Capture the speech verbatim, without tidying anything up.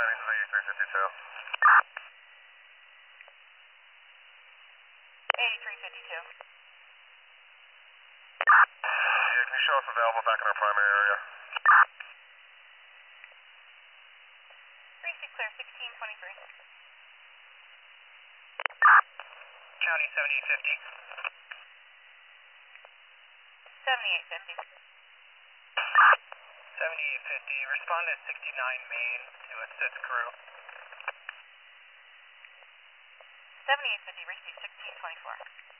Landing to the three fifty-two. eighty-three fifty-two. Yeah, can you show us available back in our primary area? three six clear, sixteen twenty-three. County seventy-eight fifty. seventy-eight fifty. seventy-eight fifty. Respond at sixty-nine Main to assist crew. seventy-eight fifty, receive sixteen twenty-four.